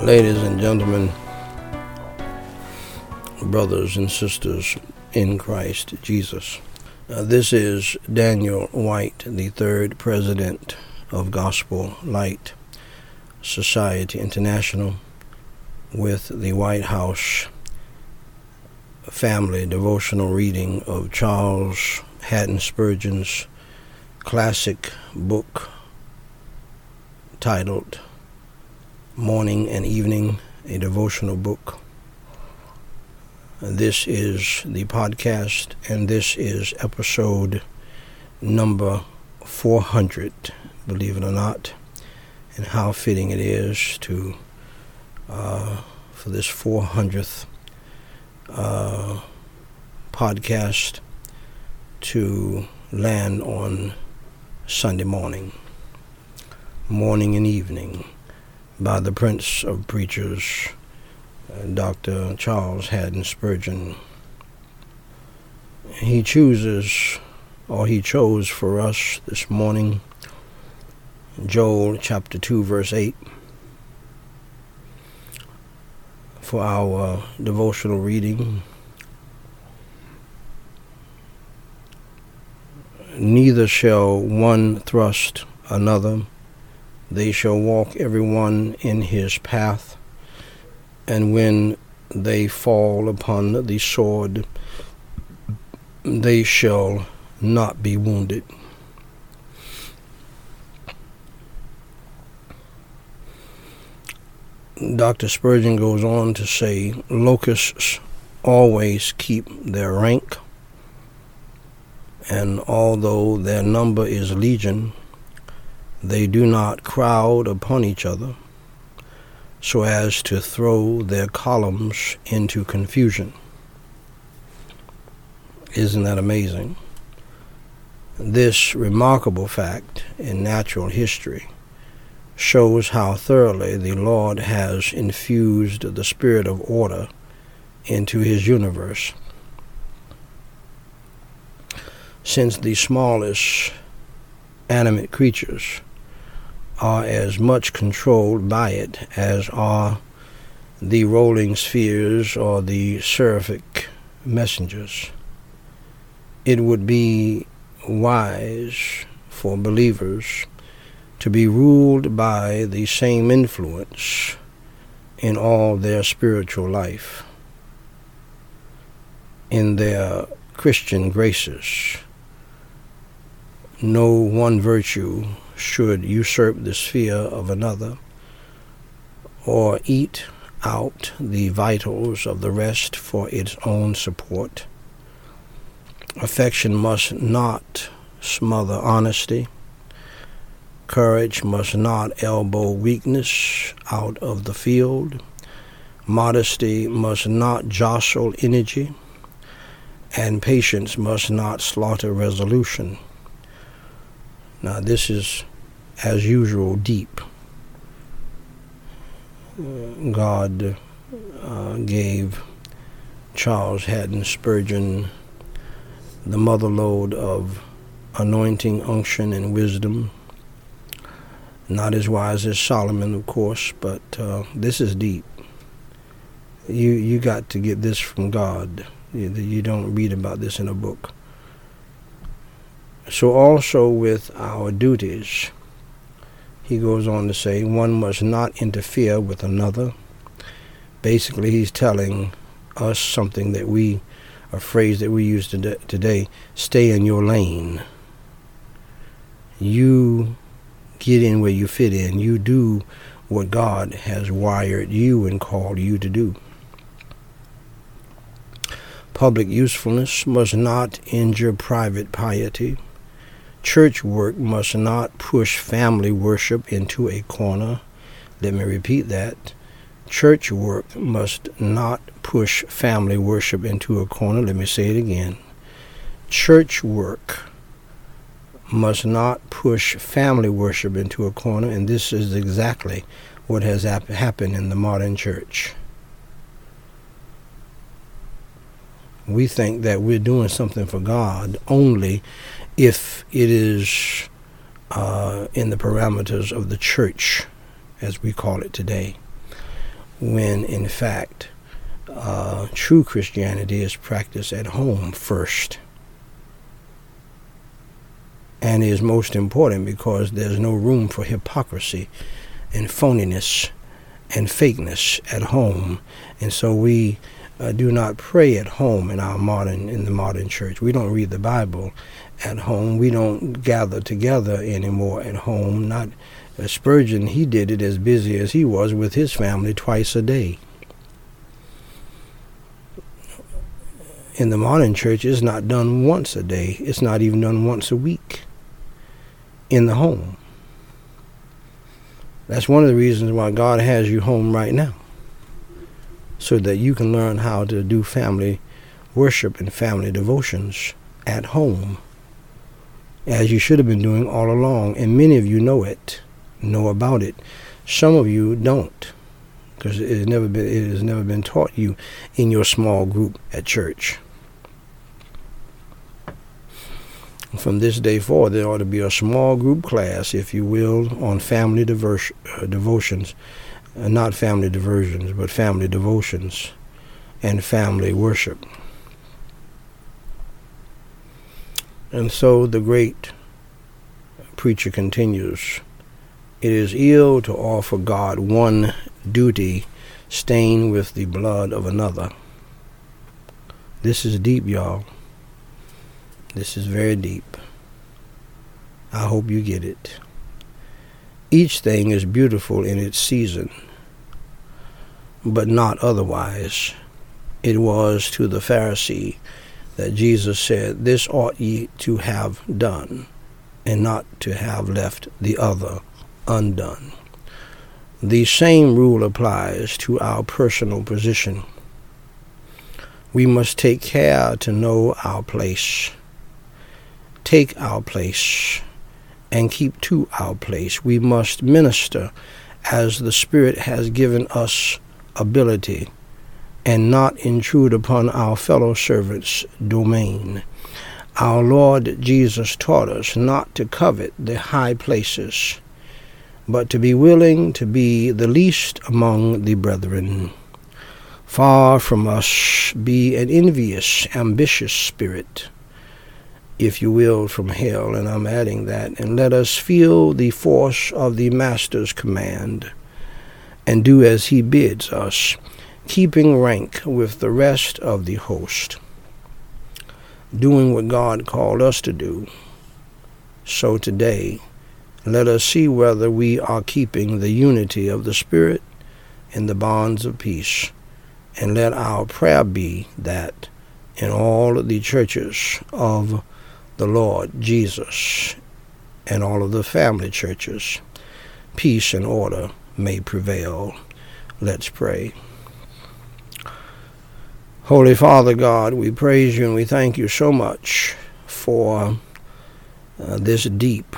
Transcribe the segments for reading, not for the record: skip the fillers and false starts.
Ladies and gentlemen, brothers and sisters in Christ Jesus, this is Daniel White, the third president of Gospel Light Society International, with the White House family devotional reading of Charles Haddon Spurgeon's classic book titled Morning and Evening, a devotional book. This is the podcast, and this is episode number 400, believe it or not, and how fitting it is to for this 400th podcast to land on Sunday morning and evening, by the Prince of Preachers, Dr. Charles Haddon Spurgeon. He chose for us this morning Joel chapter 2 verse 8 for our devotional reading. Neither shall one thrust another. They shall walk every one in his path, and when they fall upon the sword, they shall not be wounded. Dr. Spurgeon goes on to say, locusts always keep their rank, and although their number is legion, they do not crowd upon each other so as to throw their columns into confusion. Isn't that amazing? This remarkable fact in natural history shows how thoroughly the Lord has infused the spirit of order into his universe. Since the smallest animate creatures are as much controlled by it as are the rolling spheres or the seraphic messengers, it would be wise for believers to be ruled by the same influence in all their spiritual life, in their Christian graces. No one virtue should usurp the sphere of another, or eat out the vitals of the rest for its own support. Affection must not smother honesty. Courage must not elbow weakness out of the field. Modesty must not jostle energy, and patience must not slaughter resolution. Now, this is, as usual, deep. God gave Charles Haddon Spurgeon the mother lode of anointing, unction, and wisdom. Not as wise as Solomon, of course, but this is deep. You got to get this from God. You don't read about this in a book. So also with our duties, he goes on to say, one must not interfere with another. Basically, he's telling us something that a phrase that we use today, stay in your lane. You get in where you fit in. You do what God has wired you and called you to do. Public usefulness must not injure private piety. Church work must not push family worship into a corner. Let me repeat that. Church work must not push family worship into a corner. Let me say it again. Church work must not push family worship into a corner, and this is exactly what has happened in the modern church. We think that we're doing something for God only if it is in the parameters of the church, as we call it today. when in fact true Christianity is practiced at home first, and is most important because there's no room for hypocrisy and phoniness and fakeness at home. And so we do not pray at home in the modern church. We don't read the Bible at home. We don't gather together anymore at home. Not Spurgeon, he did it as busy as he was with his family twice a day. In the modern church, it's not done once a day. It's not even done once a week in the home. That's one of the reasons why God has you home right now, so that you can learn how to do family worship and family devotions at home, as you should have been doing all along. And many of you know about it. Some of you don't, because it has never been taught you in your small group at church. From this day forward, there ought to be a small group class, if you will, on family devotions, not family diversions, but family devotions and family worship. And so the great preacher continues, "It is ill to offer God one duty stained with the blood of another." This is deep, y'all. This is very deep. I hope you get it. Each thing is beautiful in its season, but not otherwise. It was to the Pharisee that Jesus said, "This ought ye to have done, and not to have left the other undone." The same rule applies to our personal position. We must take care to know our place, take our place, and keep to our place. We must minister as the Spirit has given us ability, and not intrude upon our fellow servants' domain. Our Lord Jesus taught us not to covet the high places, but to be willing to be the least among the brethren. Far from us be an envious, ambitious spirit, if you will, from hell, and I'm adding that, and let us feel the force of the Master's command, and do as he bids us, keeping rank with the rest of the host, doing what God called us to do. So today, let us see whether we are keeping the unity of the Spirit and the bonds of peace, and let our prayer be that in all the churches of the Lord Jesus and all of the family churches, peace and order may prevail. Let's pray. Holy Father God, we praise you and we thank you so much for this deep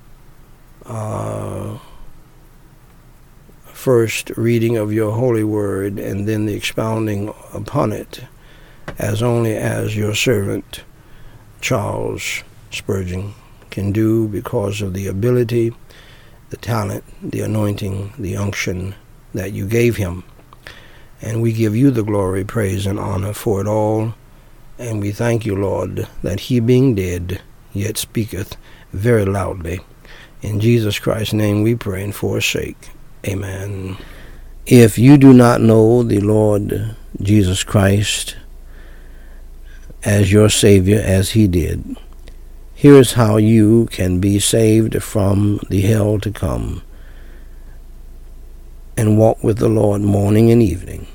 first reading of your holy word, and then the expounding upon it, as only as your servant Charles Spurgeon can do, because of the ability, the talent, the anointing, the unction that you gave him. And we give you the glory, praise, and honor for it all. And we thank you, Lord, that he being dead yet speaketh very loudly. In Jesus Christ's name we pray and for his sake. Amen. If you do not know the Lord Jesus Christ as your Savior as he did, here's how you can be saved from the hell to come and walk with the Lord morning and evening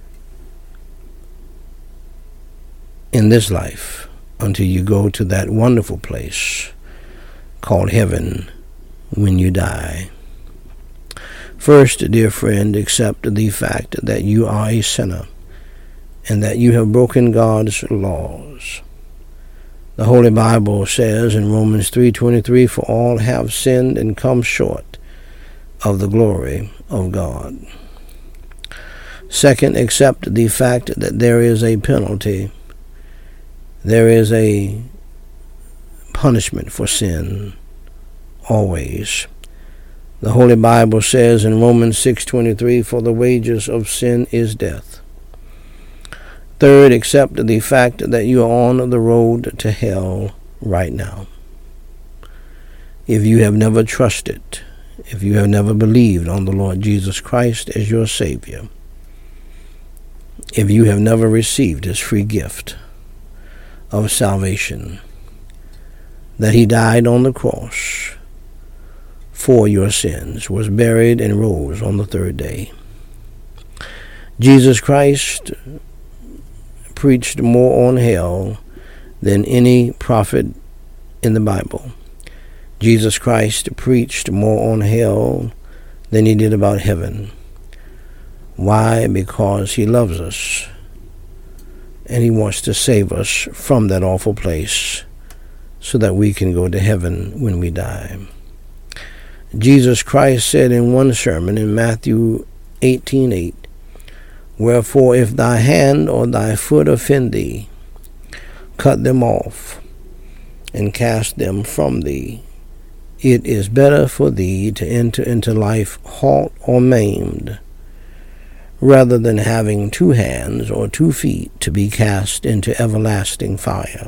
in this life until you go to that wonderful place called heaven when you die. First, dear friend, accept the fact that you are a sinner and that you have broken God's laws. The Holy Bible says in Romans 3:23, "For all have sinned and come short of the glory of God." Second, accept the fact that there is a penalty. There is a punishment for sin, always. The Holy Bible says in Romans 6:23, for the wages of sin is death. Third, accept the fact that you are on the road to hell right now. If you have never trusted, if you have never believed on the Lord Jesus Christ as your Savior, if you have never received His free gift of salvation, that He died on the cross for your sins, was buried, and rose on the third day. Jesus Christ preached more on hell than any prophet in the Bible. Jesus Christ preached more on hell than He did about heaven. Why? Because He loves us, and He wants to save us from that awful place so that we can go to heaven when we die. Jesus Christ said in one sermon in Matthew 18:8, wherefore if thy hand or thy foot offend thee, cut them off and cast them from thee. It is better for thee to enter into life halt or maimed, rather than having 2 hands or 2 feet to be cast into everlasting fire.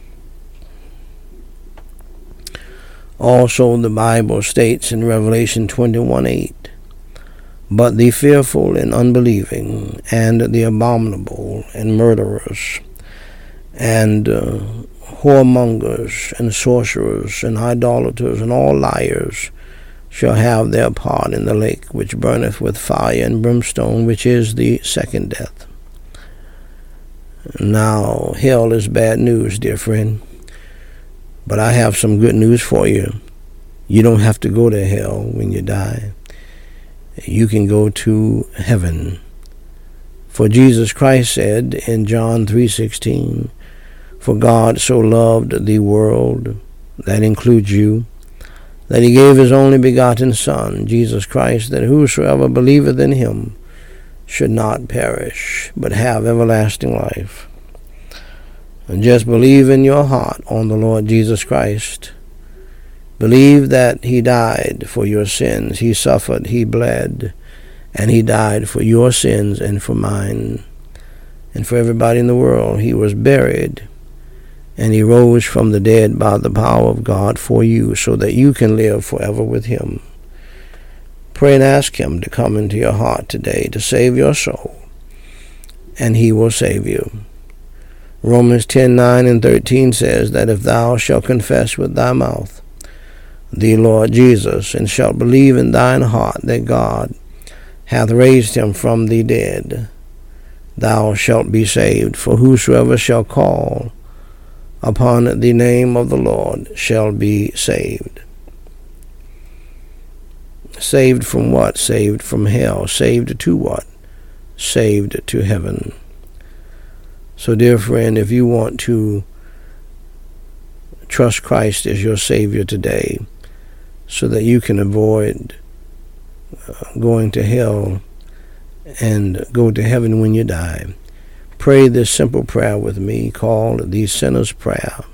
Also, the Bible states in Revelation 21:8, but the fearful and unbelieving, and the abominable, and murderers, and whoremongers, and sorcerers, and idolaters, and all liars shall have their part in the lake which burneth with fire and brimstone, which is the second death. Now, hell is bad news, dear friend. But I have some good news for you. You don't have to go to hell when you die. You can go to heaven. For Jesus Christ said in John 3:16, for God so loved the world, that includes you, that He gave His only begotten Son, Jesus Christ, that whosoever believeth in Him should not perish, but have everlasting life. And just believe in your heart on the Lord Jesus Christ. Believe that He died for your sins. He suffered, He bled, and He died for your sins and for mine and for everybody in the world. He was buried, and He rose from the dead by the power of God for you, so that you can live forever with Him. Pray and ask Him to come into your heart today to save your soul, and He will save you. Romans 10:9 and 13 says that if thou shalt confess with thy mouth the Lord Jesus, and shalt believe in thine heart that God hath raised Him from the dead, thou shalt be saved. For whosoever shall call upon the name of the Lord shall be saved. Saved from what? Saved from hell. Saved to what? Saved to heaven. So, dear friend, if you want to trust Christ as your Savior today, so that you can avoid going to hell and go to heaven when you die, pray this simple prayer with me called the Sinner's Prayer.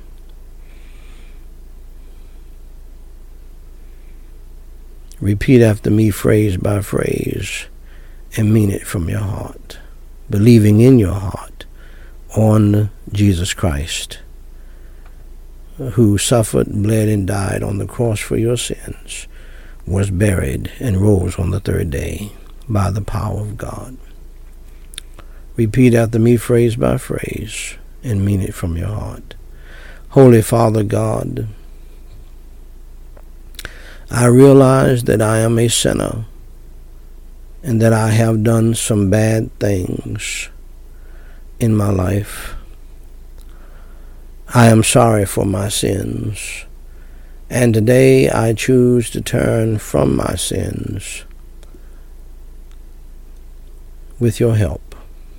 Repeat after me phrase by phrase and mean it from your heart, believing in your heart on Jesus Christ, who suffered, bled, and died on the cross for your sins, was buried, and rose on the third day by the power of God. Repeat after me phrase by phrase and mean it from your heart. Holy Father God, I realize that I am a sinner and that I have done some bad things in my life. I am sorry for my sins, and today I choose to turn from my sins with your help.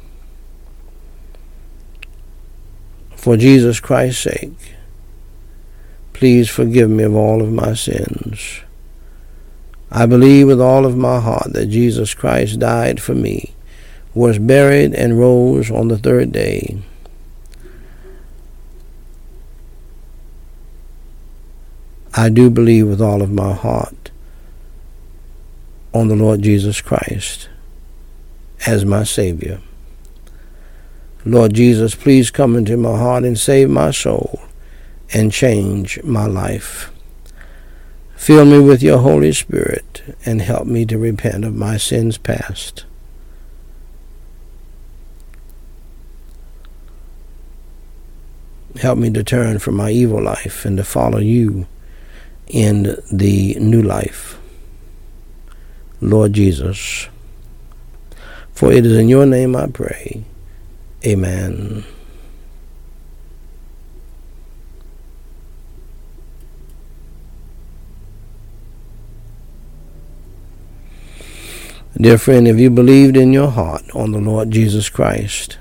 For Jesus Christ's sake, please forgive me of all of my sins. I believe with all of my heart that Jesus Christ died for me, was buried, and rose on the third day. I do believe with all of my heart on the Lord Jesus Christ as my Savior. Lord Jesus, please come into my heart and save my soul and change my life. Fill me with your Holy Spirit and help me to repent of my sins past. Help me to turn from my evil life and to follow you in the new life. Lord Jesus, for it is in your name I pray. Amen. Dear friend, if you believed in your heart on the Lord Jesus Christ,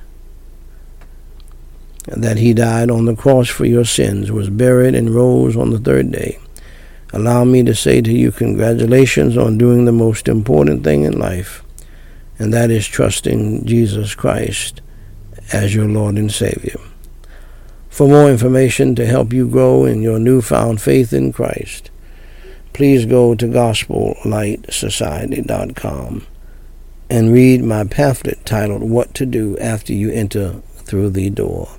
that he died on the cross for your sins, was buried, and rose on the third day, allow me to say to you, congratulations on doing the most important thing in life, and that is trusting Jesus Christ as your Lord and Savior. For more information to help you grow in your newfound faith in Christ, please go to GospelLightSociety.com and read my pamphlet titled What to Do After You Enter Through the Door.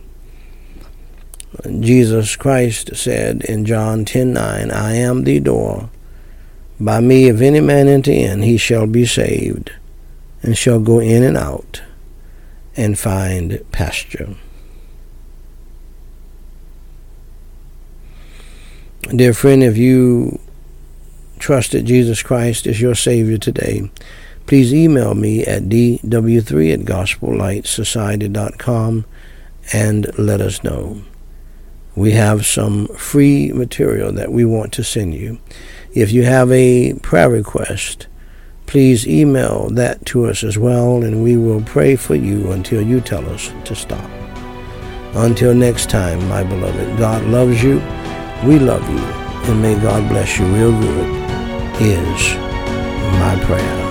Jesus Christ said in John 10:9, I am the door. By me, if any man enter in, he shall be saved, and shall go in and out, and find pasture. Dear friend, if you trusted Jesus Christ as your Savior today, please email me at dw3@gospellightsociety.com and let us know. We have some free material that we want to send you. If you have a prayer request, please email that to us as well, and we will pray for you until you tell us to stop. Until next time, my beloved, God loves you, we love you, and may God bless you real good is my prayer.